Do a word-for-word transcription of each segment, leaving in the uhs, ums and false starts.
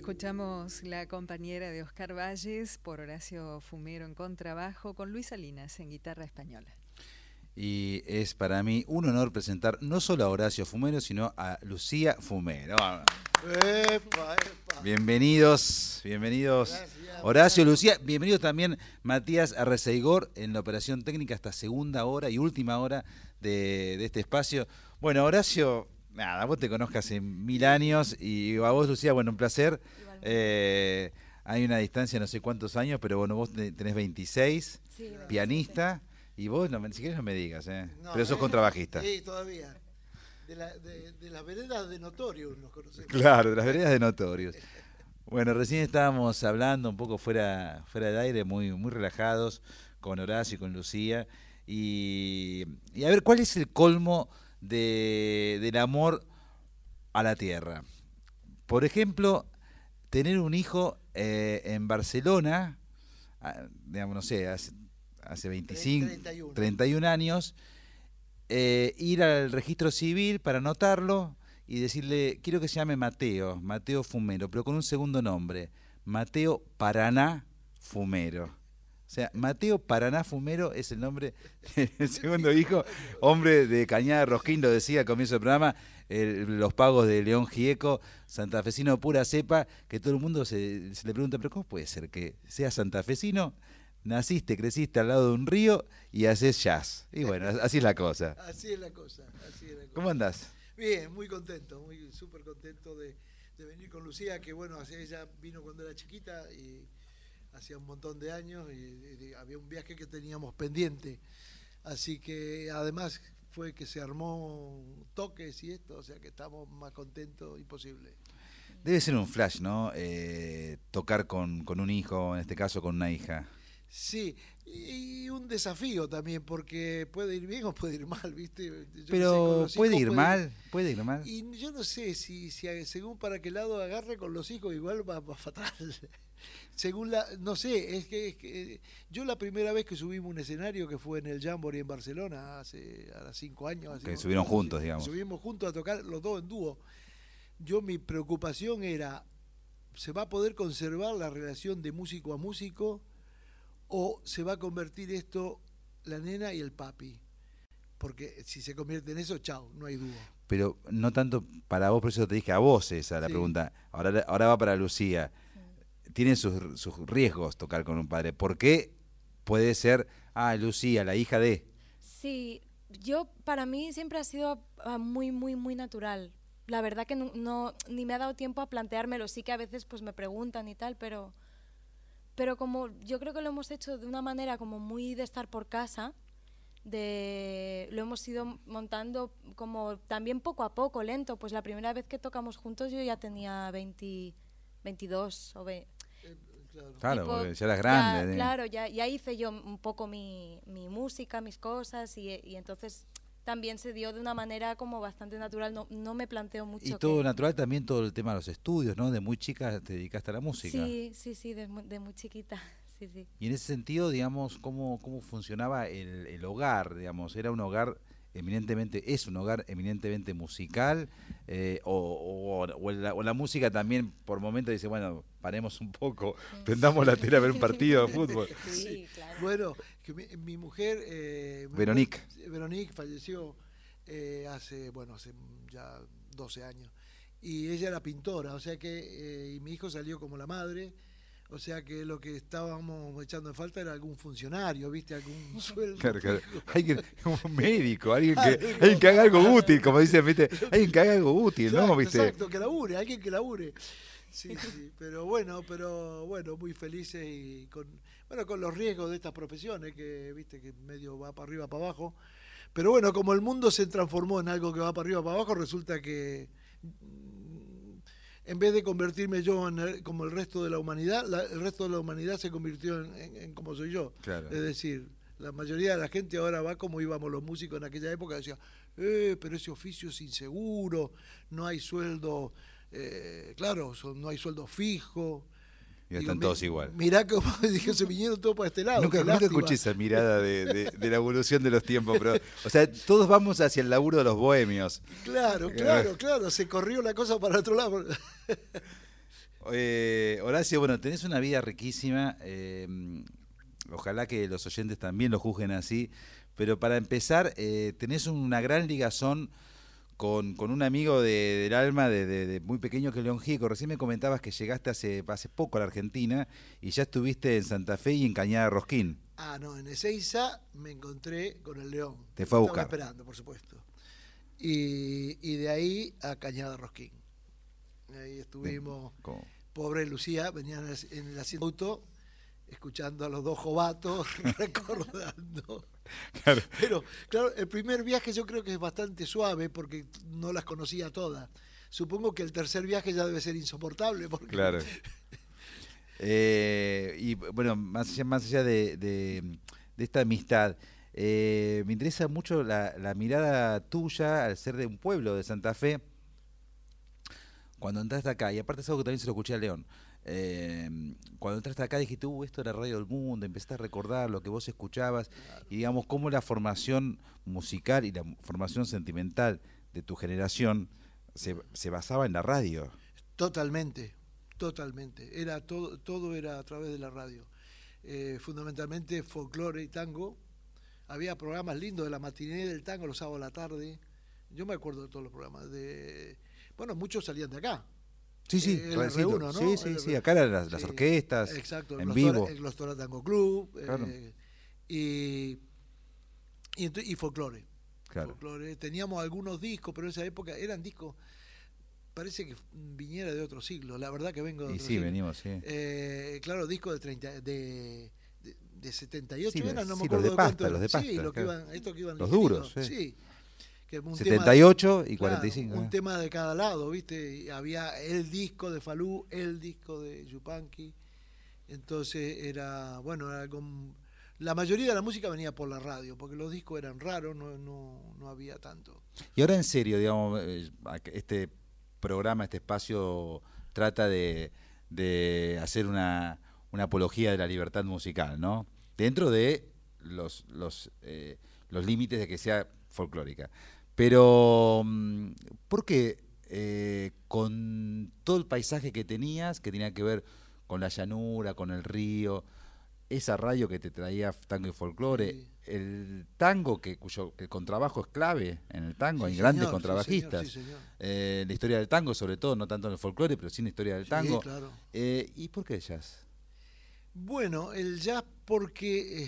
Escuchamos La compañera de Oscar Valles por Horacio Fumero en contrabajo con Luis Salinas en guitarra española. Y es para mí un honor presentar no solo a Horacio Fumero, sino a Lucía Fumero. Epa, epa. Bienvenidos, bienvenidos. Gracias, Horacio, Lucía, bienvenido también Matías Arreceigor en la operación técnica, esta segunda hora y última hora de, de este espacio. Bueno, Horacio, nada, vos te conozcas hace mil años y a vos, Lucía, bueno, un placer. Eh, hay una distancia, no sé cuántos años, pero bueno, vos tenés veintiséis, sí, veintiséis, pianista, y vos, no, si querés no me digas, eh. No, pero sos eh, contrabajista. Sí, todavía. De, la, de, de las veredas de Notorious nos conocemos. Claro, de las veredas de Notorious. Bueno, recién estábamos hablando un poco fuera, fuera del aire, muy, muy relajados, con Horacio y con Lucía. Y, y a ver, ¿cuál es el colmo de, del amor a la tierra? Por ejemplo, tener un hijo eh, en Barcelona, digamos, no sé, hace, hace veinticinco, treinta y uno. treinta y un años, eh, ir al registro civil para anotarlo y decirle, quiero que se llame Mateo, Mateo Fumero, pero con un segundo nombre, Mateo Paraná Fumero. O sea, Mateo Paraná Fumero es el nombre del segundo hijo, hombre de Cañada Rosquín, lo decía al comienzo del programa, el, los pagos de León Gieco, santafesino pura cepa, que todo el mundo se, se le pregunta, pero ¿cómo puede ser que seas santafesino? Naciste, creciste al lado de un río y haces jazz. Y bueno, así es la cosa. Así es la cosa, así es la cosa. ¿Cómo andás? Bien, muy contento, muy súper contento de, de venir con Lucía, que bueno, ella vino cuando era chiquita y hacía un montón de años y, y había un viaje que teníamos pendiente. Así que además fue que se armó toques y esto, o sea que estamos más contentos imposible. Debe ser un flash, ¿no? Eh, tocar con, con un hijo, en este caso con una hija. Sí, y un desafío también, porque puede ir bien o puede ir mal, ¿viste? Yo Pero sé, puede ir puede mal, ir... puede ir mal. Y yo no sé si, si según para qué lado agarre con los hijos, igual va, va fatal. Según la, no sé, es que, es que yo la primera vez que subimos un escenario, que fue en el Jamboree en Barcelona, hace a cinco años. Que subieron juntos, así, digamos. Subimos juntos a tocar los dos en dúo. Yo mi preocupación era, ¿se va a poder conservar la relación de músico a músico? ¿O se va a convertir esto la nena y el papi? Porque si se convierte en eso, chao, no hay dúo. Pero no tanto para vos, por eso te dije a vos esa la sí. pregunta. Ahora, ahora va para Lucía. Sí. Tiene sus, sus riesgos tocar con un padre. ¿Por qué puede ser, ah, Lucía, la hija de? Sí, yo, para mí siempre ha sido muy, muy, muy natural. La verdad que no, no ni me ha dado tiempo a planteármelo. Sí que a veces pues me preguntan y tal, pero... Pero como yo creo que lo hemos hecho de una manera como muy de estar por casa, de lo hemos ido montando como también poco a poco, lento. Pues la primera vez que tocamos juntos yo ya tenía veinte, veintidós o veinte. Eh, claro, claro tipo, porque ya eras grande. Ya, ¿eh? Claro, ya, ya hice yo un poco mi, mi música, mis cosas y, y entonces... también se dio de una manera como bastante natural, no, no me planteo mucho. Y todo que... natural también todo el tema de los estudios, ¿no? De muy chica te dedicaste a la música. Sí, sí, sí, de, de muy chiquita, sí, sí. Y en ese sentido, digamos, ¿cómo, cómo funcionaba el, el hogar? Digamos, ¿era un hogar eminentemente, es un hogar eminentemente musical? Eh, o, o, o, la, o la música también por momentos dice, bueno, paremos un poco, prendamos la tele a ver un partido de fútbol. Sí, claro. Bueno, que mi, mi mujer... Eh, Veronique. Veronique falleció eh, hace, bueno, hace ya doce años. Y ella era pintora, o sea que, eh, y mi hijo salió como la madre, o sea que lo que estábamos echando en falta era algún funcionario, ¿viste? Algún sueldo. Claro, claro. Alguien, un médico, alguien que, alguien que haga algo útil, como dicen, ¿viste? Alguien que haga algo útil, exacto, ¿no? ¿Viste? Exacto, que labure, alguien que labure. Sí, sí, pero bueno, pero bueno, muy felices y con, bueno, con los riesgos de estas profesiones, que viste que medio va para arriba, para abajo. Pero bueno, como el mundo se transformó en algo que va para arriba, para abajo, resulta que en vez de convertirme yo en el, como el resto de la humanidad, la, el resto de la humanidad se convirtió en, en, en como soy yo. Claro. Es decir, la mayoría de la gente ahora va como íbamos los músicos en aquella época, decía, eh, pero ese oficio es inseguro, no hay sueldo, eh, claro, son, no hay sueldo fijo. Y están Digo, todos igual. Mirá cómo dije, se vinieron todos para este lado. Nunca, nunca escuché esa mirada de, de, de la evolución de los tiempos, pero, o sea, todos vamos hacia el laburo de los bohemios. Claro, claro, claro, se corrió la cosa para otro lado. Eh, Horacio, bueno, tenés una vida riquísima. Eh, ojalá que los oyentes también lo juzguen así. Pero para empezar, eh, tenés una gran ligazón con, con un amigo de, del alma de, de, de muy pequeño que es León Gieco. Recién me comentabas que llegaste hace, hace poco a la Argentina y ya estuviste en Santa Fe y en Cañada de Rosquín. Ah, no, en Ezeiza me encontré con el León. Te fue a buscar. Estaba esperando, por supuesto. Y, y de ahí a Cañada de Rosquín. Ahí estuvimos. ¿Cómo? Pobre Lucía, venían en el asiento auto, escuchando a los dos jovatos, recordando. Claro. Pero, claro, el primer viaje yo creo que es bastante suave porque no las conocía todas. Supongo que el tercer viaje ya debe ser insoportable. Porque... Claro. Eh, y bueno, más allá, más allá de, de, de esta amistad, eh, me interesa mucho la, la mirada tuya al ser de un pueblo de Santa Fe, cuando entraste acá, y aparte es algo que también se lo escuché a León, eh, cuando entraste acá dijiste, uh, esto era Radio del Mundo, empezaste a recordar lo que vos escuchabas, claro. Y digamos, cómo la formación musical y la formación sentimental de tu generación se, se basaba en la radio. Totalmente. Totalmente, era todo, todo era a través de la radio, eh, fundamentalmente folclore y tango. Había programas lindos de la matiné del tango los sábados a la tarde. Yo me acuerdo de todos los programas. De, bueno, muchos salían de acá. Sí, sí, eh, el R uno, ¿no? Sí, sí, sí, acá eran las, las orquestas, sí, exacto, en el vivo. El Glostora Tango Club, claro. eh, y, y, y folclore. Claro. folclore. Teníamos algunos discos, pero en esa época eran discos. Parece que viniera de otro siglo, la verdad que vengo de y otro sí, siglo. venimos, sí. Eh, claro, disco de treinta, de, de, de setenta y ocho sí, eran, no sí, me acuerdo los de pasta, de los de pasta. Sí, lo que claro. iban, estos que iban los ligeritos, duros, sí. sí. Que un setenta y ocho tema, y cuarenta y cinco. Claro, un ¿eh? tema de cada lado, ¿viste? Y había el disco de Falú, el disco de Yupanqui. Entonces era, bueno, era con, la mayoría de la música venía por la radio, porque los discos eran raros, no, no, no había tanto. Y ahora en serio, digamos, este programa, este espacio trata de, de hacer una, una apología de la libertad musical, ¿no? Dentro de los, los, eh, los límites de que sea folclórica. Pero, ¿por qué eh, con todo el paisaje que tenías, que tenía que ver con la llanura, con el río, esa radio que te traía tango y folclore, sí. El tango, que cuyo que el contrabajo es clave en el tango, sí, hay grandes señor, contrabajistas, sí, señor, sí, señor. Eh, la historia del tango sobre todo, no tanto en el folclore, pero sí en la historia del tango. Sí, claro. Eh, ¿Y por qué el jazz? Bueno, el jazz porque eh,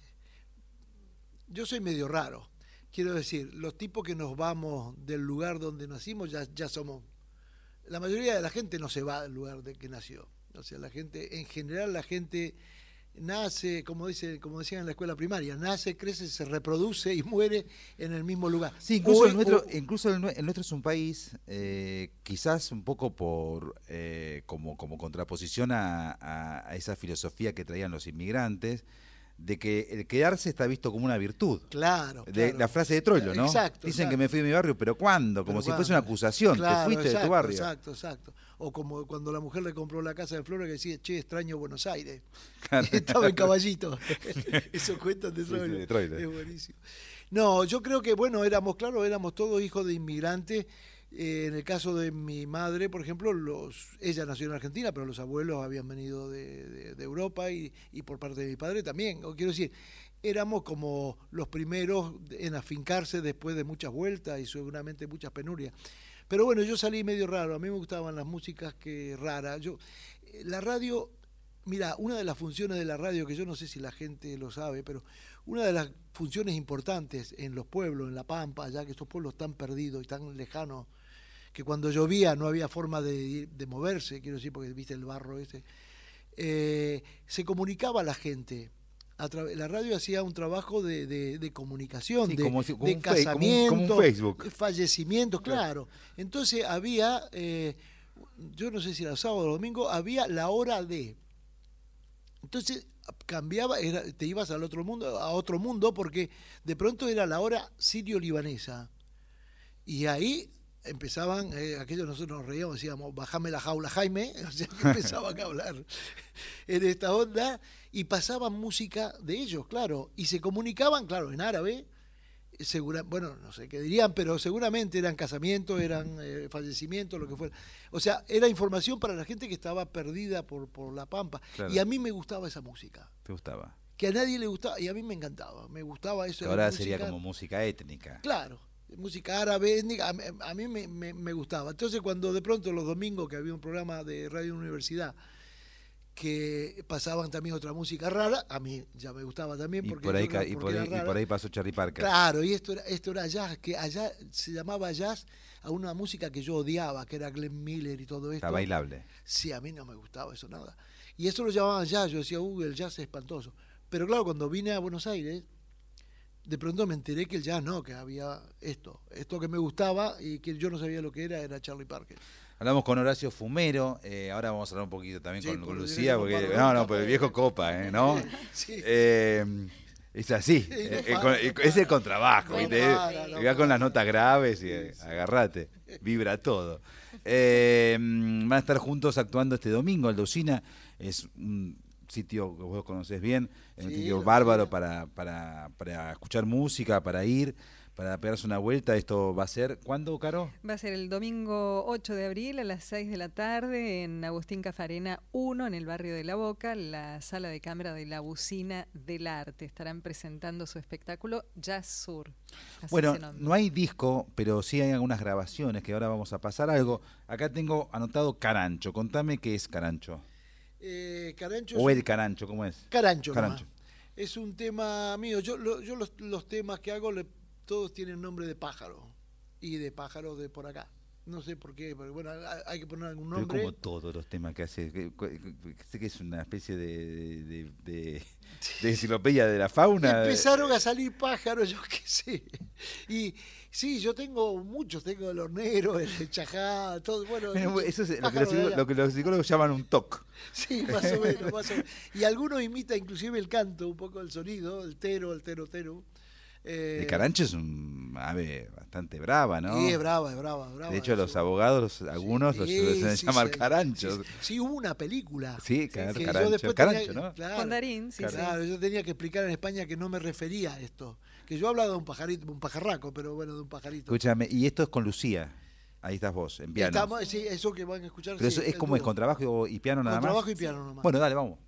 yo soy medio raro. Quiero decir, los tipos que nos vamos del lugar donde nacimos ya, ya somos... La mayoría de la gente no se va del lugar de que nació. O sea, la gente, en general la gente... nace, como dice, como decían en la escuela primaria, nace, crece, se reproduce y muere en el mismo lugar. Sí, incluso, o, el, nuestro, o, incluso el, el nuestro es un país, eh, quizás un poco por eh, como, como contraposición a, a, a esa filosofía que traían los inmigrantes, de que el quedarse está visto como una virtud. Claro, de, claro. La frase de Troilo, ¿no? Exacto. Dicen exacto. que me fui de mi barrio, pero ¿cuándo? Como pero si ¿cuándo? Fuese una acusación, claro, te fuiste exacto, de tu barrio. Exacto, exacto. O como cuando la mujer le compró la casa de Flores que decía, che, extraño Buenos Aires. Claro. Estaba en Caballito. Eso cuentan de Troilo. Sí, sí, de Troilo. Es buenísimo. No, yo creo que, bueno, éramos, claro, éramos todos hijos de inmigrantes. Eh, en el caso de mi madre, por ejemplo, los, ella nació en Argentina, pero los abuelos habían venido de, de, de Europa y, y por parte de mi padre también. O quiero decir, éramos como los primeros en afincarse después de muchas vueltas y seguramente muchas penurias. Pero bueno, yo salí medio raro, a mí me gustaban las músicas que raras. Yo, la radio, mira, una de las funciones de la radio, que yo no sé si la gente lo sabe, pero una de las funciones importantes en los pueblos, en La Pampa, ya que estos pueblos tan perdidos y tan lejanos, que cuando llovía no había forma de, de moverse, quiero decir, porque viste el barro ese, eh, se comunicaba a la gente. A la radio hacía un trabajo de, de, de comunicación, sí, de, como, como de un casamiento, como un, como un Facebook. Fallecimientos, claro. Entonces había, eh, yo no sé si era sábado o domingo, había la hora de. Entonces cambiaba, era, te ibas al otro mundo, a otro mundo, porque de pronto era la hora sirio-libanesa. Y ahí empezaban, eh, aquellos nosotros nos reíamos, decíamos, bajame la jaula, Jaime, o sea, que empezaban a hablar en esta onda, y pasaban música de ellos, claro, y se comunicaban, claro, en árabe, segura, bueno, no sé qué dirían, pero seguramente eran casamientos, eran eh, fallecimientos, lo que fuera. O sea, era información para la gente que estaba perdida por, por la Pampa. Claro. Y a mí me gustaba esa música. ¿Te gustaba? Que a nadie le gustaba, y a mí me encantaba. Me gustaba eso. Que de ahora música. sería como música étnica. Claro, música árabe, étnica, a, a mí me, me, me gustaba. Entonces, cuando de pronto los domingos, que había un programa de Radio Universidad, que pasaban también otra música rara, a mí ya me gustaba también Y porque, por ahí, yo- ca- y porque por era ahí, y rara. por ahí pasó Charlie Parker. Claro, y esto era, esto era jazz, que allá se llamaba jazz a una música que yo odiaba, que era Glenn Miller y todo esto. Está bailable. Sí, a mí no me gustaba eso nada. Y eso lo llamaban jazz, yo decía, uy, el jazz es espantoso. Pero claro, cuando vine a Buenos Aires, de pronto me enteré que el jazz no, que había esto, esto que me gustaba y que yo no sabía lo que era, era Charlie Parker. Hablamos con Horacio Fumero, eh, ahora vamos a hablar un poquito también Sí, con, por con el Lucía, derecho porque comparado, no, no, capaz pero el de- viejo copa, ¿eh? ¿no? Sí. Eh, es así, Sí, no eh, para, con- no es para. el contrabajo, No ¿viste? para, no Y va con las para. notas graves y eh, Sí, sí. agarrate, vibra todo. Eh, mm, van a estar juntos actuando este domingo. Aldocina es un sitio que vos conocés bien, es un Sí, sitio lo bárbaro sé. para, para, para escuchar música, para ir, para pegarse una vuelta. Esto va a ser, ¿cuándo, Caro? Va a ser el domingo ocho de abril a las seis de la tarde en Agustín Cafarena uno, en el barrio de La Boca, la sala de cámara de la Usina del Arte. Estarán presentando su espectáculo Jazz Sur. Así Bueno, se nombra. no hay disco, pero sí hay algunas grabaciones que ahora vamos a pasar algo. Acá tengo anotado Carancho. Contame qué es Carancho. Eh, Carancho O es el un- Carancho, ¿cómo es? Carancho, Carancho. nomás. Es un tema mío. Yo, lo- yo los, los temas que hago, le- todos tienen nombre de pájaro. Y de pájaro de por acá. No sé por qué, pero bueno, hay, hay que poner algún Pero nombre. como todos los temas que hace. que- que- que- Sé que es una especie de, de, de- de enciclopedia de la fauna. Empezaron a salir pájaros, yo qué sé. Y sí, yo tengo muchos, tengo el hornero, el chajá, todo, bueno. Eh, muchos Eso es lo que, los, pájaros de psicó- allá. lo que los psicólogos llaman un toc. Sí, más o menos, más o menos. Y algunos imita inclusive el canto, un poco el sonido, el tero, el tero, tero. Eh, El Carancho es un ave bastante brava, ¿no? Sí, es brava, es brava, es brava. De hecho, los Eso. abogados, algunos los Sí, suelen sí, llamar sí. caranchos. Sí, sí, hubo una película. Sí, car- que yo carancho, después carancho, tenía- ¿no? Claro, Con Darín, sí, sí. claro, yo tenía que explicar en España que no me refería a esto. Que yo hablaba de un pajarito, un pajarraco, pero bueno, de un pajarito. Escúchame, y esto es con Lucía. Ahí estás vos, en piano. Estamos- sí, eso que van a escuchar. Pero sí, eso es el como es dúo. con trabajo y piano nada Con más. trabajo y piano nomás. Bueno, dale, vamos.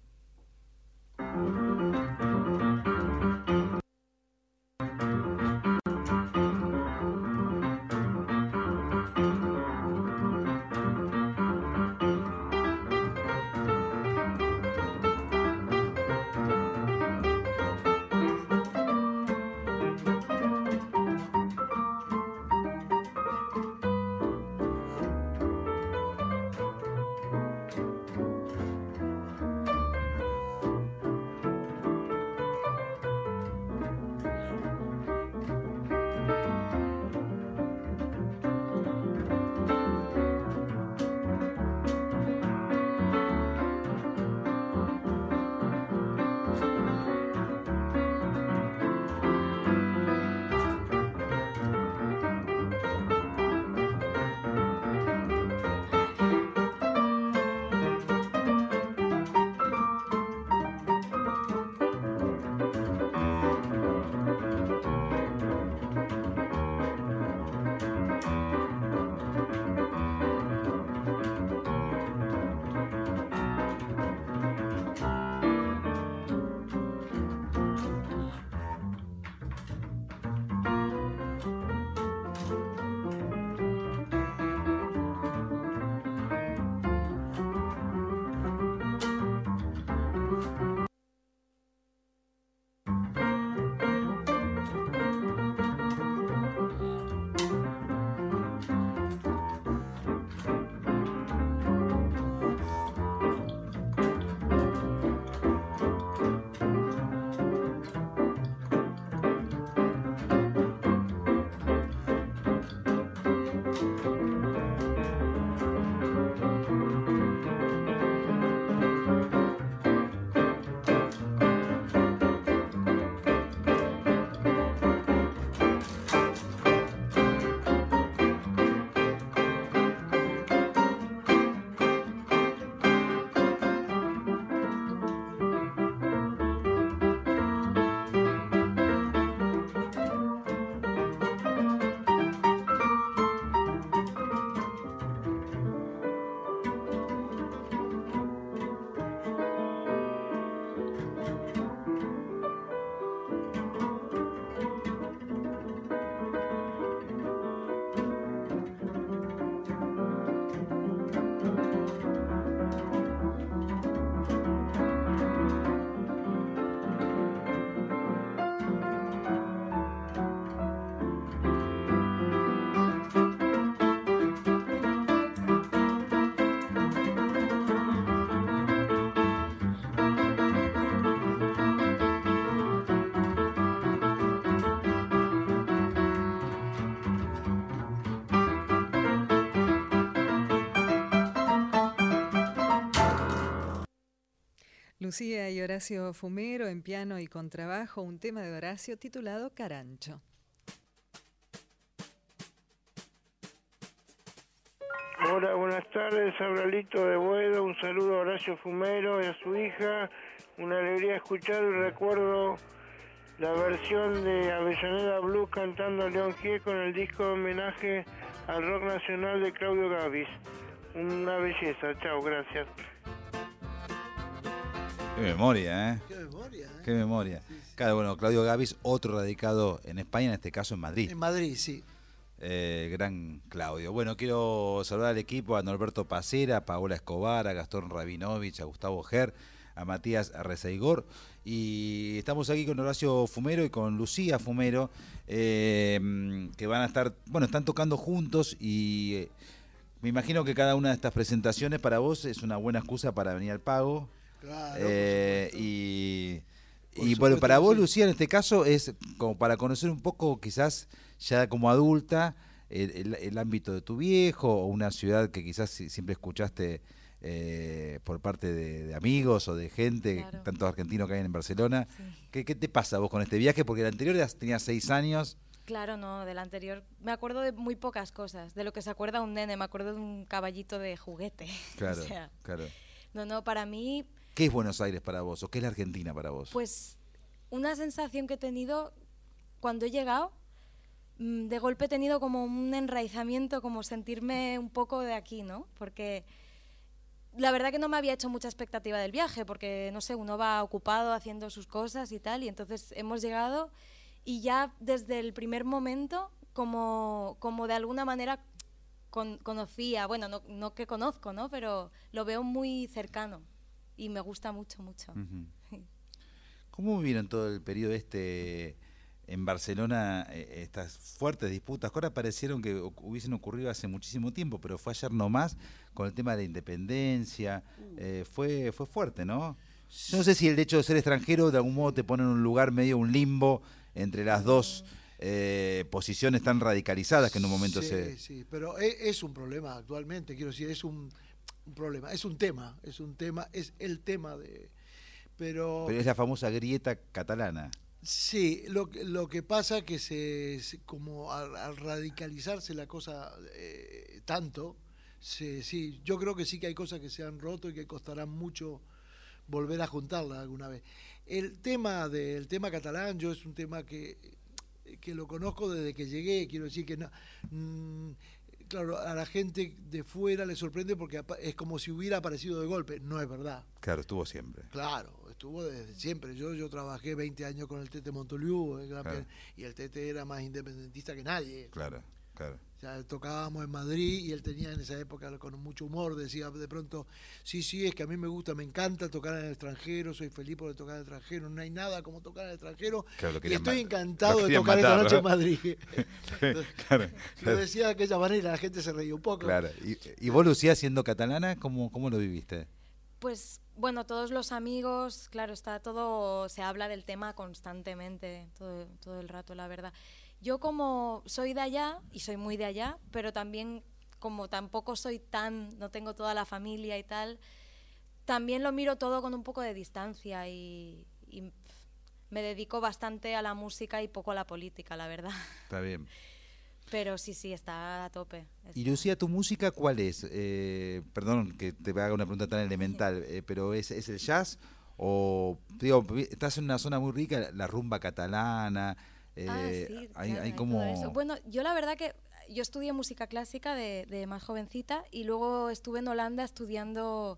Lucía y Horacio Fumero en piano y contrabajo, un tema de Horacio titulado Carancho. Hola, buenas tardes, habla Lito de Boedo, un saludo a Horacio Fumero y a su hija, una alegría escuchar y recuerdo la versión de Avellaneda Blues cantando León Gieco en el disco de homenaje al rock nacional de Claudio Gabis. Una belleza, chao, gracias. Qué memoria, ¿eh? Qué memoria, ¿eh? Qué memoria. Sí, sí. Claro, bueno, Claudio Gabis, otro radicado en España, en este caso en Madrid. En Madrid, sí. Eh, gran Claudio. Bueno, quiero saludar al equipo, a Norberto Pacera, a Paola Escobar, a Gastón Rabinovich, a Gustavo Ger, a Matías Rezaigor. Y estamos aquí con Horacio Fumero y con Lucía Fumero, eh, que van a estar, bueno, están tocando juntos y eh, me imagino que cada una de estas presentaciones para vos es una buena excusa para venir al Pago. Claro, Eh, por supuesto. y Por y bueno, supuesto para que vos, sí. Lucía, en este caso es como para conocer un poco, quizás ya como adulta, el, el- el ámbito de tu viejo o una ciudad que quizás si- siempre escuchaste eh, por parte de, de amigos o de gente, Claro. tantos argentinos que hay en Barcelona. Sí. ¿Qué, qué te pasa vos con este viaje? Porque el anterior eras- tenías seis años. Claro, no, del anterior. Me acuerdo de muy pocas cosas, de lo que se acuerda un nene. Me acuerdo de un caballito de juguete. Claro, O sea, claro. no, no, para mí, ¿Qué es Buenos Aires para vos o qué es la Argentina para vos? pues una sensación que he tenido cuando he llegado, mm, de golpe he tenido como un enraizamiento, como sentirme un poco de aquí, ¿no? Porque la verdad que no me había hecho mucha expectativa del viaje, porque, no sé, uno va ocupado haciendo sus cosas y tal, y entonces hemos llegado y ya desde el primer momento, como, como de alguna manera con- conocía, bueno, no, no que conozco, ¿no? Pero lo veo muy cercano y me gusta mucho, mucho. Ujú. ¿Cómo vivieron todo el periodo este en Barcelona, eh, estas fuertes disputas que ahora parecieron que oc- hubiesen ocurrido hace muchísimo tiempo, pero fue ayer nomás con el tema de la independencia? Eh, fue, fue fuerte, ¿no? Yo no sé si el hecho de ser extranjero de algún modo te pone en un lugar medio un limbo entre las dos eh, posiciones tan radicalizadas que en un momento sí, se... Sí, pero e- es un problema actualmente, quiero decir, es un, un problema, es un tema, es un tema, es el tema de... Pero, Pero es la famosa grieta catalana. sí, lo, que- lo que pasa que se, se- como al, al radicalizarse la cosa eh, tanto, se, sí, yo creo que sí que hay cosas que se han roto y que costarán mucho volver a juntarla alguna vez. El tema del tema catalán, yo es un tema que, que lo conozco desde que llegué, quiero decir que no, mm, claro, a la gente de fuera le sorprende porque apa- es como si hubiera aparecido de golpe, no es verdad. Claro, estuvo siempre. Claro, estuvo desde siempre. Yo yo trabajé veinte años con el Tete Montoliu, el gran Claro. pian- y el Tete era más independentista que nadie. Claro, claro. O sea, tocábamos en Madrid y él tenía en esa época con mucho humor, decía de pronto, sí, sí, es que a mí me gusta, me encanta tocar en el extranjero, soy feliz por tocar en el extranjero, no hay nada como tocar en el extranjero, Claro, lo y querían estoy ma- encantado lo de querían tocar matar, esta noche ¿no? en Madrid. Claro, Lo decía de aquella manera, la gente se reía un poco. claro. ¿Y, y vos, Lucía, siendo catalana, cómo, cómo lo viviste? Pues bueno, todos los amigos, claro, está todo, se habla del tema constantemente, todo, todo el rato, la verdad. Yo como soy de allá, y soy muy de allá, pero también como tampoco soy tan, no tengo toda la familia y tal, también lo miro todo con un poco de distancia y, y pf, me dedico bastante a la música y poco a la política, la verdad. Está bien. Pero sí, sí, está a tope. Y está. Lucía, ¿tu música cuál es? Eh, perdón que te haga una pregunta tan elemental, eh, pero ¿es, es el jazz? O, digo, estás en una zona muy rica, la rumba catalana, eh, Ah, sí, hay, claro, hay hay como... todo eso. Bueno, yo la verdad que yo estudié música clásica de, de más jovencita y luego estuve en Holanda estudiando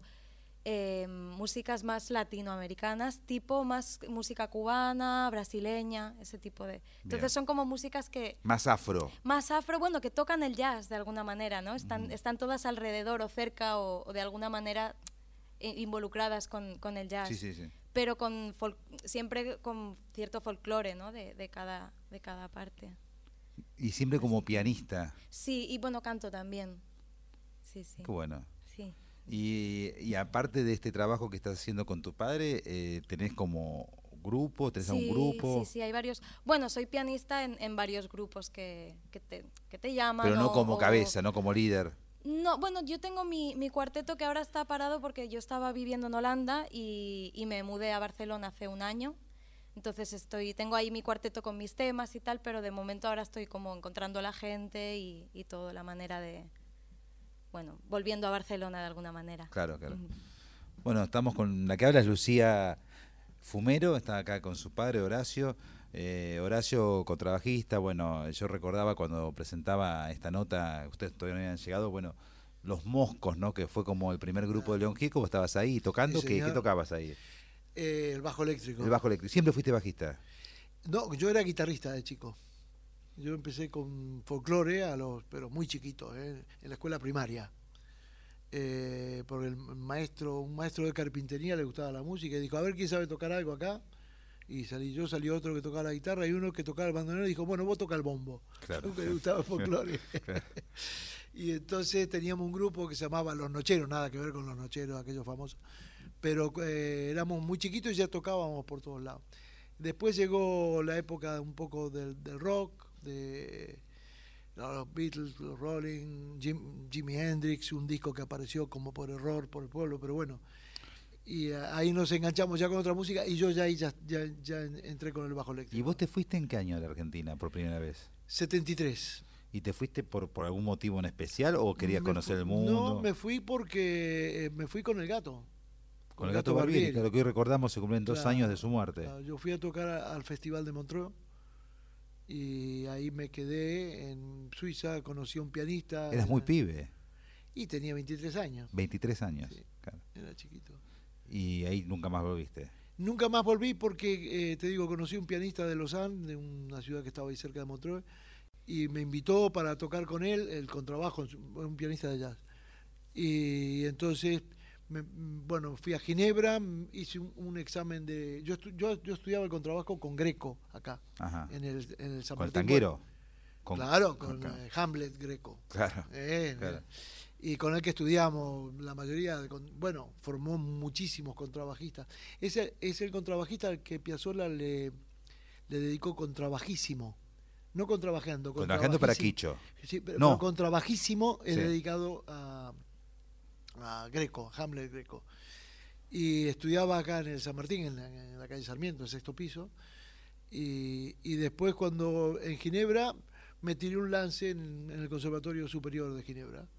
eh, músicas más latinoamericanas, tipo más música cubana, brasileña, ese tipo de... Entonces Bien. son como músicas que... Más afro. Más afro, bueno, que tocan el jazz de alguna manera, ¿no? Están, Ujú. están todas alrededor o cerca o, o de alguna manera eh, involucradas con, con el jazz. Sí, sí, sí. Pero con fol- siempre con cierto folclore, ¿no? De, de, cada, de cada parte. Y siempre como pianista. Sí, y bueno, canto también. Sí, sí. Qué bueno. Sí. Y, y aparte de este trabajo que estás haciendo con tu padre, eh, ¿tenés como grupo? ¿Tenés Sí, un grupo? sí, sí, hay varios. Bueno, soy pianista en, en varios grupos que, que, te, que te llaman. Pero no o- como o- cabeza, no como líder. No, bueno, yo tengo mi, mi cuarteto que ahora está parado porque yo estaba viviendo en Holanda y, y me mudé a Barcelona hace un año. Entonces estoy, tengo ahí mi cuarteto con mis temas y tal, pero de momento ahora estoy como encontrando a la gente y, y toda la manera de, bueno, volviendo a Barcelona de alguna manera. Claro, claro. Uh-huh. Bueno, estamos con la que habla es Lucía Fumero, está acá con su padre Horacio. Eh, Horacio, contrabajista, bueno, yo recordaba cuando presentaba esta nota, ustedes todavía no habían llegado, bueno, Los Moscos, ¿no? Que fue como el primer grupo de León Gieco, vos estabas ahí tocando, Sí, ¿qué, ¿qué tocabas ahí? Eh, el bajo eléctrico. El bajo eléctrico. ¿Siempre fuiste bajista? No, yo era guitarrista de chico. Yo empecé con folclore, a los, pero muy chiquito, eh, en la escuela primaria. Eh, porque el maestro, un maestro de carpintería le gustaba la música y dijo, a ver quién sabe tocar algo acá. Y salí yo, salió otro que tocaba la guitarra y uno que tocaba el bandoneón y dijo, bueno, vos toca el bombo. Claro. Nunca le gustaba el folclore. Claro. Y entonces teníamos un grupo que se llamaba Los Nocheros, nada que ver con Los Nocheros, aquellos famosos. Pero eh, éramos muy chiquitos y ya tocábamos por todos lados. Después llegó la época un poco del, del rock, de los Beatles, los Rolling, Jim, Jimi Hendrix, un disco que apareció como por error por el pueblo, pero bueno. Y uh, ahí nos enganchamos ya con otra música y yo ya ahí ya, ya, ya entré con el bajo eléctrico. ¿Y vos te fuiste en qué año a la Argentina por primera vez? setenta y tres. ¿Y te fuiste por, por algún motivo en especial o querías Me conocer fui, el mundo? No, me fui porque eh, me fui con el gato. Con, con el gato, gato Barbieri, Barbieri, claro, que hoy recordamos se cumplen dos claro, años de su muerte. Claro, yo fui a tocar a, al Festival de Montreux y ahí me quedé en Suiza, conocí a un pianista. Eras muy pibe. Y tenía veintitrés años. veintitrés años, sí, claro. Era chiquito. Y ahí nunca más volviste. Nunca más volví porque, eh, te digo, conocí a un pianista de Lausanne, de una ciudad que estaba ahí cerca de Montreux, y me invitó para tocar con él el contrabajo, un pianista de jazz. Y entonces, me, bueno, fui a Ginebra, hice un, un examen de... Yo, estu, yo, yo estudiaba el contrabajo con Greco, acá, Ajá. en el, en el San ¿Con el Martín. tanguero? Con, claro, con, con, con eh, Hamlet Greco. Claro, eh, claro. Eh, y con el que estudiamos la mayoría, de, bueno, formó muchísimos contrabajistas. Ese es el contrabajista al que Piazzolla le, le dedicó Contrabajísimo. No contrabajando. Contrabajando para Quicho. Sí, pero, no. pero Contrabajísimo es sí. dedicado a, a Greco, a Hamlet Greco. Y estudiaba acá en el San Martín, en la, en la calle Sarmiento, el sexto piso. Y, y después cuando en Ginebra me tiré un lance en, en el Conservatorio Superior de Ginebra.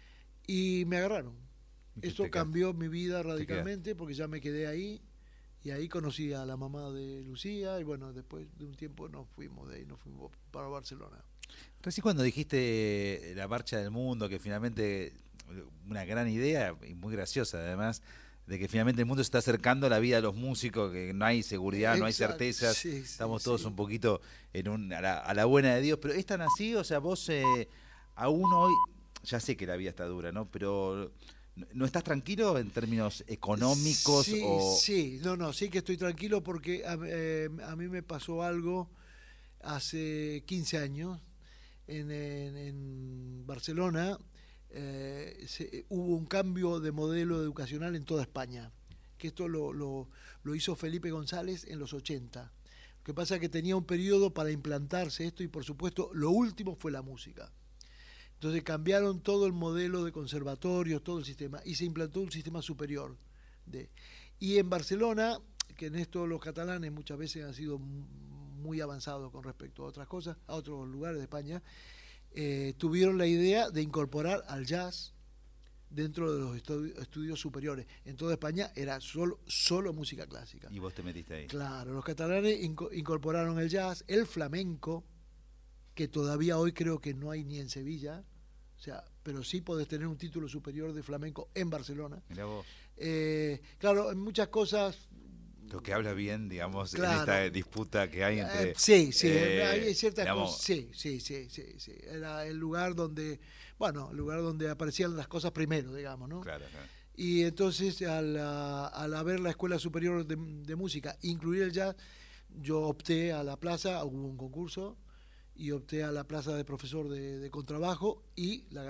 Y me agarraron. Esto cambió mi vida radicalmente porque ya me quedé ahí y ahí conocí a la mamá de Lucía y bueno, después de un tiempo nos fuimos de ahí, nos fuimos para Barcelona. Recién cuando dijiste la marcha del mundo, que finalmente una gran idea y muy graciosa además, de que finalmente el mundo se está acercando a la vida de los músicos, que no hay seguridad, Exacto, no hay certezas, sí, sí, estamos todos sí. un poquito en un, a, la, a la buena de Dios, pero es tan así, o sea, vos eh, aún hoy... Ya sé que la vida está dura, ¿no? Pero ¿no estás tranquilo en términos económicos? Sí, o... sí, no, no, sí que estoy tranquilo porque a, eh, a mí me pasó algo hace quince años en, en, en Barcelona. Eh, se, hubo un cambio de modelo educacional en toda España, que esto lo, lo, lo hizo Felipe González en los ochenta. Lo que pasa es que tenía un periodo para implantarse esto y por supuesto lo último fue la música. Entonces cambiaron todo el modelo de conservatorios, todo el sistema, y se implantó un sistema superior. De, y en Barcelona, que en esto los catalanes muchas veces han sido muy avanzados con respecto a otras cosas, a otros lugares de España, eh, tuvieron la idea de incorporar al jazz dentro de los estu estudios superiores. En toda España era solo, solo música clásica. ¿Y vos te metiste ahí? Claro, los catalanes inco incorporaron el jazz, el flamenco, que todavía hoy creo que no hay ni en Sevilla, o sea, pero sí podés tener un título superior de flamenco en Barcelona. Mirá vos. Eh, claro, en muchas cosas... Lo que habla bien, digamos, claro, en esta disputa que hay entre... Eh, sí, sí, eh, hay ciertas digamos, cosas, sí, sí, sí, sí, sí. Era el lugar donde, bueno, el lugar donde aparecían las cosas primero, digamos, ¿no? Claro, claro. Y entonces, al, al haber la Escuela Superior de, de Música, incluir el jazz, yo opté a la plaza, hubo un concurso, y opté a la plaza de profesor de, de contrabajo y la gané.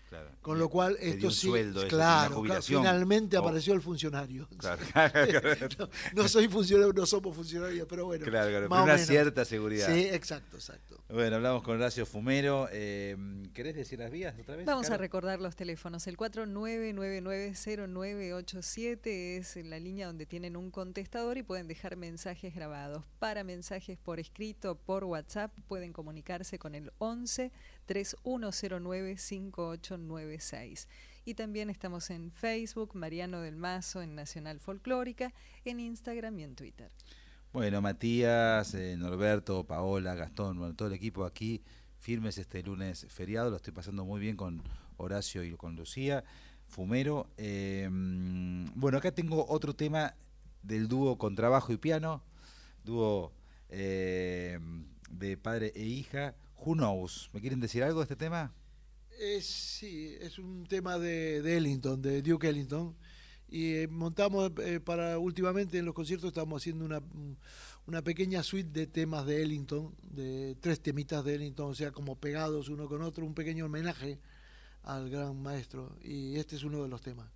Claro. Con lo cual, Le dio esto un sí, sueldo, eso, claro, una jubilación. finalmente Oh. apareció el funcionario. Claro. no, no soy funcionario, no somos funcionarios, pero bueno. Claro, claro, más pero o una menos. cierta seguridad. Sí, exacto, exacto. Bueno, hablamos con Horacio Fumero. Eh, ¿Querés decir las vías otra vez? Vamos Caro? a recordar los teléfonos. El cuatro nueve nueve nueve cero nueve ocho siete es la línea donde tienen un contestador y pueden dejar mensajes grabados. Para mensajes por escrito, por WhatsApp, pueden comunicarse con el once treinta y uno cero nueve cincuenta y ocho noventa y seis. Y también estamos en Facebook, Mariano del Mazo en Nacional Folclórica, en Instagram y en Twitter. Bueno, Matías, eh, Norberto, Paola, Gastón, bueno, todo el equipo aquí, firmes este lunes feriado, lo estoy pasando muy bien con Horacio y con Lucía Fumero. Eh, bueno, acá tengo otro tema del dúo Contrabajo y Piano, dúo eh, de padre e hija, Who Knows. ¿Me quieren decir algo de este tema? Es, sí, es un tema de, de Ellington, de Duke Ellington. Y eh, montamos eh, para últimamente en los conciertos estamos haciendo una, una pequeña suite de temas de Ellington, de tres temitas de Ellington, o sea, como pegados uno con otro, un pequeño homenaje al gran maestro. Y este es uno de los temas.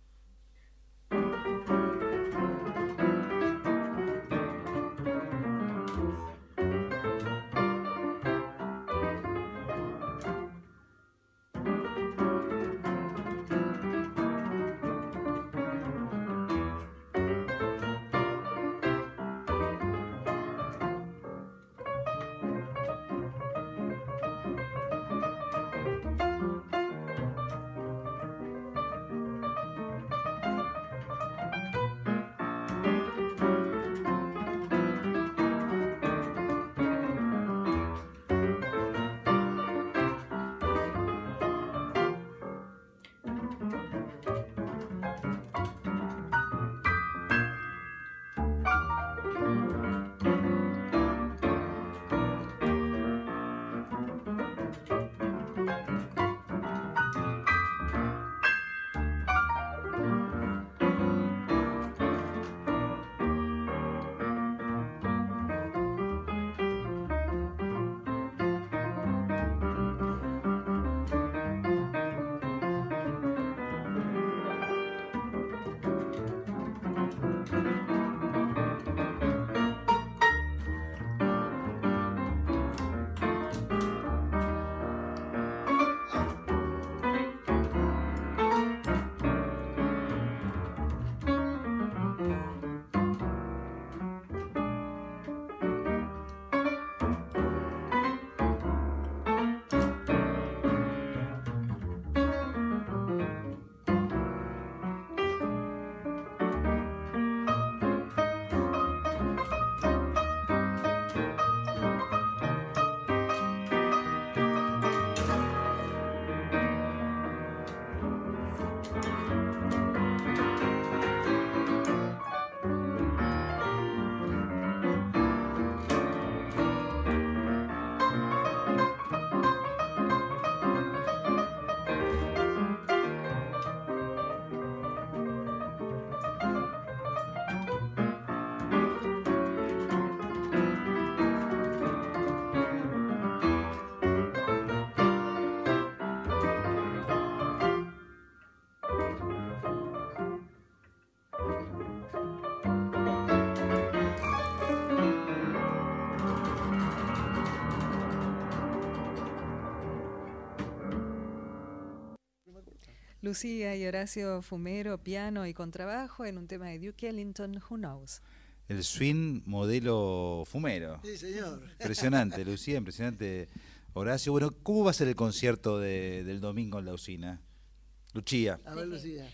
Lucía y Horacio Fumero, piano y contrabajo en un tema de Duke Ellington, Who Knows. El swing modelo Fumero. Sí, señor. Impresionante, Lucía, impresionante. Horacio, bueno, ¿cómo va a ser el concierto de, del domingo en la usina? Lucía. A ver, Lucía.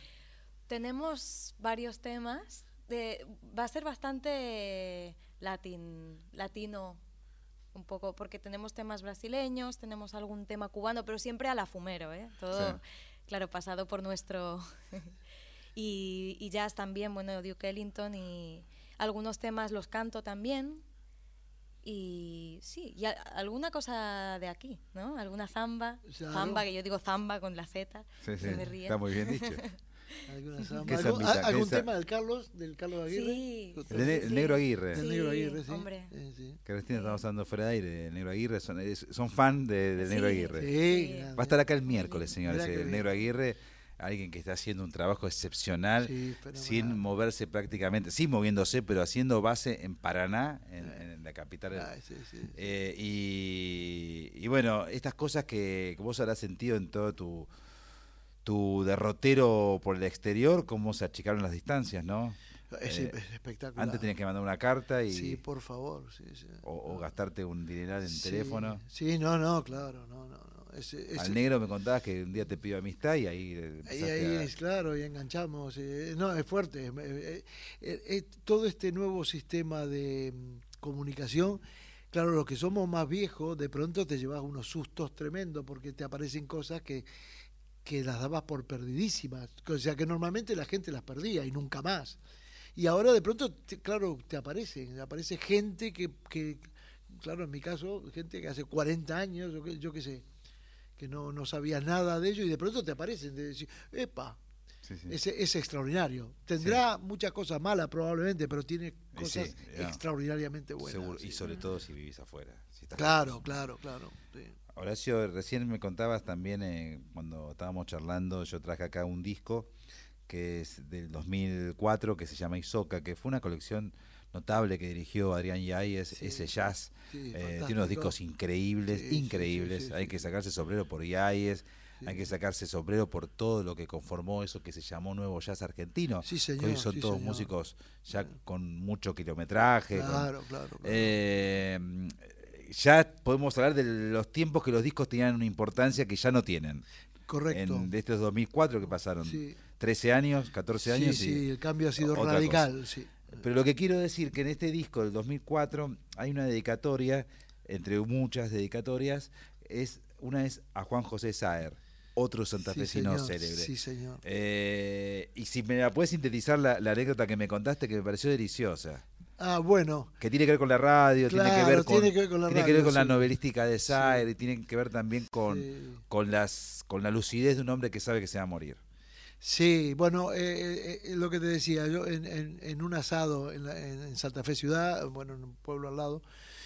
Tenemos varios temas. De, va a ser bastante latin, latino, un poco, porque tenemos temas brasileños, tenemos algún tema cubano, pero siempre a la Fumero, ¿eh? Todo, sí. Claro, pasado por nuestro... y, y jazz también, bueno, Duke Ellington, y algunos temas los canto también. Y sí, y a, alguna cosa de aquí, ¿no? Alguna zamba, claro. Zamba, que yo digo zamba con la Z, sí, sí, se me ríe. Está muy bien dicho. Alguna samba. ¿Qué ¿Algún, zambita? ¿algún ¿Qué tema del Carlos, del Carlos Aguirre? Sí, El, ne- el negro Aguirre. Del Sí, negro Aguirre, sí. hombre. Eh, sí. Que recién estamos hablando fuera de aire, el negro Aguirre. Son, es- son fan de- del Sí. negro Aguirre. Sí, Sí. grande. Va a estar acá el miércoles, señores. Mirá qué El bien. negro Aguirre, alguien que está haciendo un trabajo excepcional. Sí, fenomenal. Sin moverse prácticamente, sí moviéndose, pero haciendo base en Paraná, en, en la capital. Ah, sí, sí, sí. Eh, y, y bueno, estas cosas que, que vos habrás sentido en todo tu, tu derrotero por el exterior, cómo se achicaron las distancias, ¿no? Es, Eh, es espectacular. Antes tenías que mandar una carta y, Sí, por favor. Sí, sí. o, o gastarte un dineral en Sí, teléfono. Sí, no, no, claro, no, no. no. Ese, ese- Al negro me contabas que un día te pidió amistad y ahí... eh, Ahí, empezaste ahí a- es claro, y enganchamos. eh, no, es fuerte. eh, eh, eh, eh, todo este nuevo sistema de mm, comunicación, claro, los que somos más viejos, de pronto te llevas unos sustos tremendos porque te aparecen cosas que, que las dabas por perdidísimas. O sea, que normalmente la gente las perdía y nunca más. Y ahora de pronto, te- claro, te aparecen, aparece gente que, que, claro, en mi caso, gente que hace cuarenta años, yo, qué- yo qué sé, que no, no sabías nada de ello y de pronto te aparecen, de decir, epa, Sí, sí. es, es extraordinario. Tendrá muchas cosas malas probablemente, pero tiene cosas sí, ya. extraordinariamente buenas. Seguro, sí. y sobre todo si vivís afuera. Si estás Claro, lejos. claro, claro. sí. Horacio, recién me contabas también, eh, cuando estábamos charlando, yo traje acá un disco que es del dos mil cuatro, que se llama Isoca, que fue una colección notable que dirigió Adrián Yáñez, Sí, ese jazz. sí, eh, fantástico. tiene unos discos increíbles, Sí, sí, increíbles. sí, sí, Hay sí. que sacarse sombrero por Yáñez, Sí. hay que sacarse sombrero por todo lo que conformó eso que se llamó Nuevo Jazz Argentino. Sí, que señor. hoy son sí, todos señor. músicos ya con mucho kilometraje. con- Claro, claro. claro. eh, ya podemos hablar de los tiempos que los discos tenían una importancia que ya no tienen. Correcto. En, de estos dos mil cuatro que pasaron Sí. trece años, catorce Sí, años. sí, y, el cambio ha sido otra radical. Sí. pero lo que quiero decir que en este disco del dos mil cuatro hay una dedicatoria, entre muchas dedicatorias, es una es a Juan José Saer, otro santafesino sí, señor, célebre. Sí, señor. Eh, y si me la puedes sintetizar la, la anécdota que me contaste, que me pareció deliciosa, Ah, bueno. que tiene que ver con la radio, tiene que Claro, ver con, tiene que ver con la tiene que ver radio, con la sí. novelística de Saer, Sí. y tiene que ver también con, Sí. con, las, con la lucidez de un hombre que sabe que se va a morir. Sí, bueno, eh, eh, lo que te decía, yo en, en, en un asado en, la- en- en Santa Fe Ciudad, bueno, en un pueblo al lado,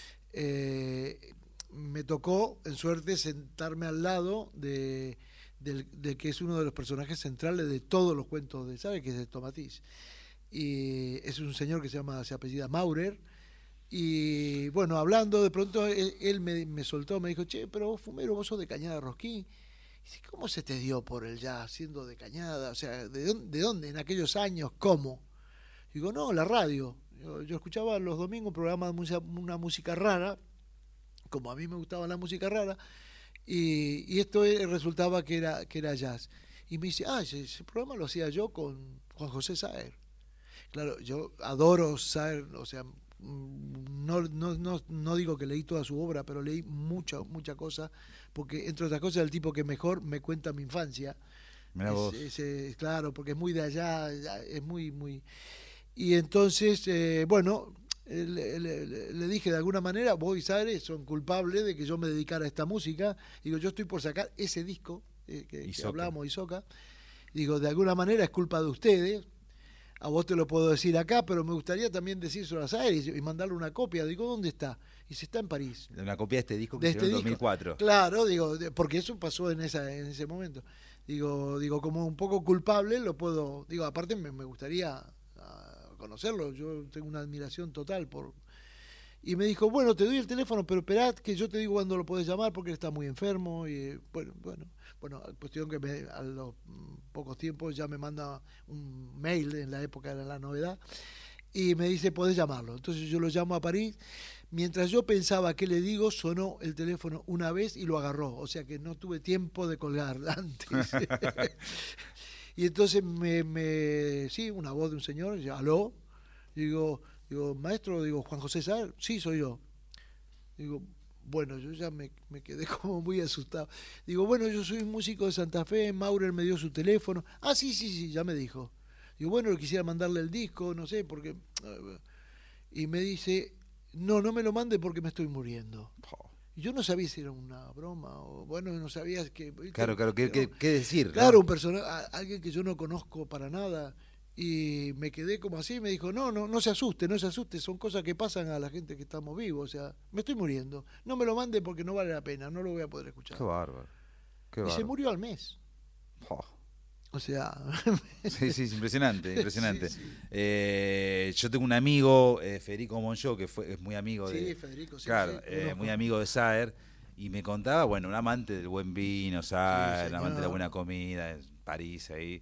eh, me tocó, en suerte, sentarme al lado de, del, de que es uno de los personajes centrales de todos los cuentos de Sabe, que es de Tomatís. Y es un señor que se llama, se apellida Maurer. Y bueno, hablando, de pronto él, él me, me soltó, me dijo, che, pero vos fumero, vos sos de Cañada Rosquín. Y dice, ¿cómo se te dio por el jazz siendo de Cañada? O sea, ¿de dónde, de dónde en aquellos años? ¿Cómo? Digo, no, la radio. Yo, yo escuchaba los domingos un programa de música, una música rara, como a mí me gustaba la música rara, y, y esto eh, resultaba que era, que era jazz. Y me dice, ah, ese, ese programa lo hacía yo con Juan José Saer. Claro, yo adoro Saer, o sea, no, no, no, no digo que leí toda su obra, pero leí mucha, mucha cosa, porque entre otras cosas el tipo que mejor me cuenta mi infancia. Mirá Es- vos. es, eh, claro, porque es muy de allá, ya, es muy, muy... Y entonces, eh, bueno, eh, le, le- le- le dije de alguna manera, vos y Saer son culpables de que yo me dedicara a esta música. Digo, yo estoy por sacar ese disco eh, que, que Isoca. hablamos, Isoca. Digo, de alguna manera es culpa de ustedes. A vos te lo puedo decir acá, pero me gustaría también decírselo a Saer y, y mandarle una copia. Digo, ¿dónde está? Y se está en París. Una copia de este disco que De se este en disco. dos mil cuatro. Claro, digo, de- porque eso pasó en esa en ese momento. Digo, digo como un poco culpable lo puedo, digo, aparte me, me gustaría ah, conocerlo. Yo tengo una admiración total por. Y me dijo, bueno, te doy el teléfono, pero esperad que yo te digo cuándo lo puedes llamar porque él está muy enfermo. Y bueno, bueno, bueno, cuestión que me, a los mm, pocos tiempos ya me manda un mail, en la época era la novedad, y me dice, podés llamarlo. Entonces yo lo llamo a París. Mientras yo pensaba qué le digo, sonó el teléfono una vez y lo agarró. O sea que no tuve tiempo de colgar antes. Y entonces me, me, sí, una voz de un señor, dice, aló. Digo, digo, maestro, digo, Juan José Saer, sí, soy yo. Digo, bueno, yo ya me, me quedé como muy asustado. Digo, bueno, yo soy un músico de Santa Fe, Maurer me dio su teléfono. Ah, sí, sí, sí, ya me dijo. Digo, bueno, quisiera mandarle el disco, no sé, porque... Y me dice, no, no me lo mande porque me estoy muriendo. Y yo no sabía si era una broma o, bueno, no sabía que... Claro, claro, ¿qué, qué, qué decir? Claro, ¿no? un personaje, alguien que yo no conozco para nada. Y me quedé como así, me dijo, no, no, no se asuste, no se asuste, son cosas que pasan a la gente que estamos vivos, o sea, me estoy muriendo. No me lo mande porque no vale la pena, no lo voy a poder escuchar. Qué bárbaro. Qué y bárbaro. se murió al mes. Oh. O sea... Sí, sí, es impresionante, impresionante. Sí, sí. Eh, yo tengo un amigo, eh, Federico Monjó, que fue, es muy amigo de... Sí, Federico, sí, Claro, sí, eh, conozco. muy amigo de Saer, y me contaba, bueno, un amante del buen vino, Saer, Sí, un amante de la señor. buena comida, en París ahí,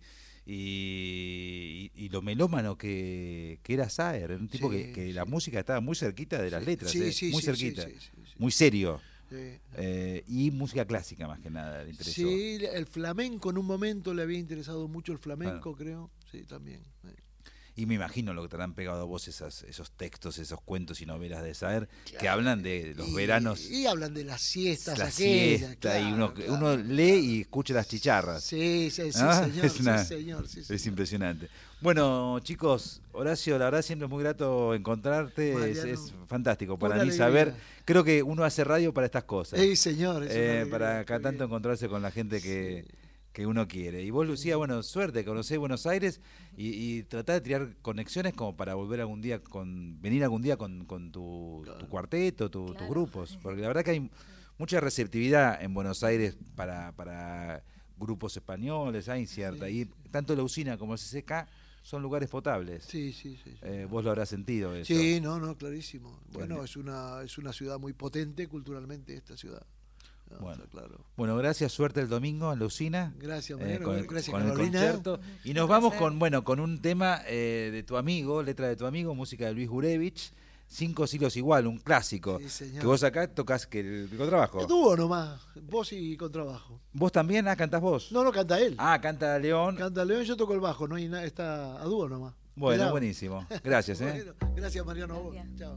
y, y, y lo melómano que, que era Saer, era un tipo Sí, que, que sí. la música estaba muy cerquita de las Sí, letras, sí, eh, sí, muy sí, cerquita, sí, sí, sí, sí. muy serio, Sí. eh, y música clásica más que nada le interesó. Sí, el flamenco en un momento le había interesado mucho el flamenco, Bueno. creo. Sí, también. Eh. Y me imagino lo que te han pegado a vos esas, esos textos, esos cuentos y novelas de Saer, que Claro. hablan de los Y- veranos, Y hablan de las siestas la aquellas. siesta, y claro, uno, claro, uno claro. lee y escucha las chicharras. Sí, sí, sí, ¿Ah? señor, Es una- sí, señor, sí, Es señor. impresionante. Bueno, chicos, Horacio, la verdad siempre es muy grato encontrarte, es, Mariano, es fantástico para una mí alegría. saber, creo que uno hace radio para estas cosas, Sí, señor. es una eh, alegría, para qué cada tanto bien. encontrarse con la gente que, Sí. que uno quiere. Y vos, Lucía, bueno, suerte, conocés Buenos Aires y, y tratá de tirar conexiones como para volver algún día, con venir algún día con, con tu, Claro. tu cuarteto, tu- tus Claro. grupos, porque la verdad que hay mucha receptividad en Buenos Aires para, para grupos españoles, hay cierta, Sí. y tanto la usina como el C C K son lugares potables. Sí, sí, sí. sí. Eh, vos lo habrás sentido eso. Sí, no, no, clarísimo. Bueno, Claro. es una, es una ciudad muy potente culturalmente, esta ciudad. No, Bueno. está claro. Bueno, gracias, suerte el domingo en la usina. Gracias, eh, Mariano, con el, gracias, con el Carolina. concierto. Y nos Un vamos placer. con, bueno, con un tema eh, de tu amigo, letra de tu amigo, música de Luis Gurevich, Cinco siglos igual, un clásico. Sí, señor. Que vos acá tocas que el, el contrabajo. Es dúo nomás, voz y contrabajo. ¿Vos también? Ah, cantás vos. No, no canta él. Ah, canta León. Canta León, yo toco el bajo, no hay nada, está a dúo nomás. Bueno, Pelado. buenísimo. Gracias, ¿eh? Bueno, gracias, Mariano. a vos. Gracias. Chao.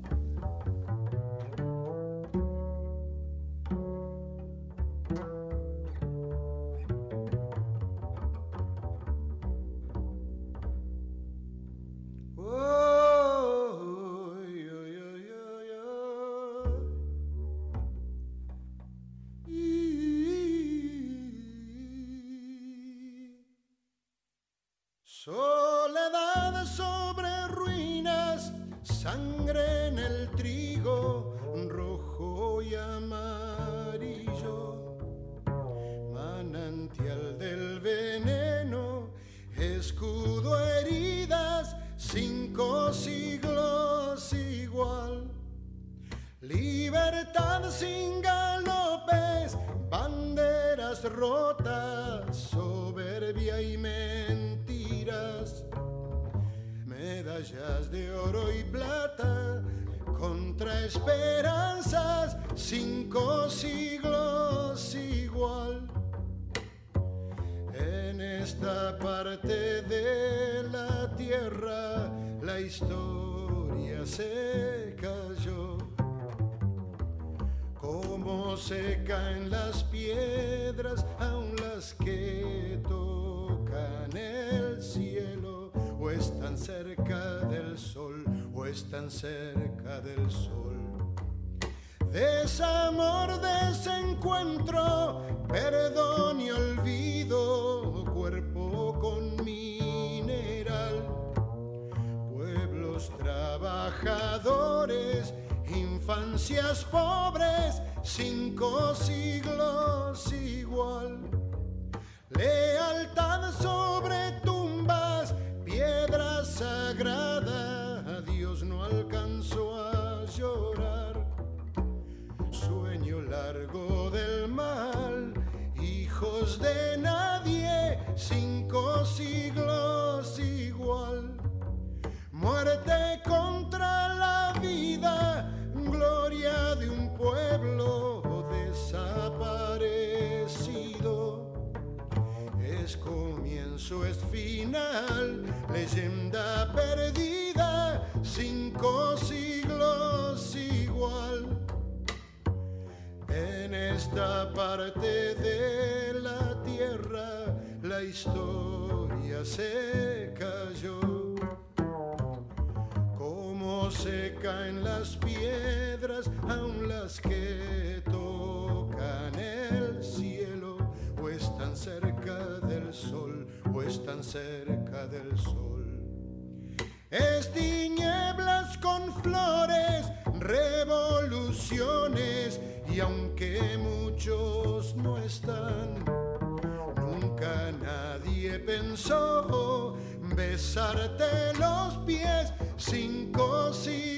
Oy, oy, oy, oy, oy. Y- Soledad sobre ruinas, sangre en el trigo, rojo y amarillo, manantial del veneno, escudo, heridas, cinco siglos igual. Libertad sin galopes, banderas rotas, soberbia y mentiras, medallas de oro y plata, contra esperanzas, cinco siglos igual. En esta parte de la tierra la historia se cayó, como se caen las piedras, aun las que tocan el cielo, o están cerca del sol, o están cerca del sol. Desamor, desencuentro, perdón y olvido, cuerpo con mineral, pueblos trabajadores, infancias pobres, cinco siglos igual. Lealtad sobre tumbas, piedra sagrada, Dios no alcanzó a llorar. Sueño largo del mal, hijos de nadie, cinco siglos igual. Muerte contra la vida, gloria de un pueblo desaparecido. Es comienzo, es final, leyenda perdida, cinco siglos igual. En esta parte de la tierra la historia se cayó, como se caen las piedras, aun las que tocan cerca del sol o están cerca del sol. Es tinieblas con flores, revoluciones, y aunque muchos no están, nunca nadie pensó besarte los pies sin cosas.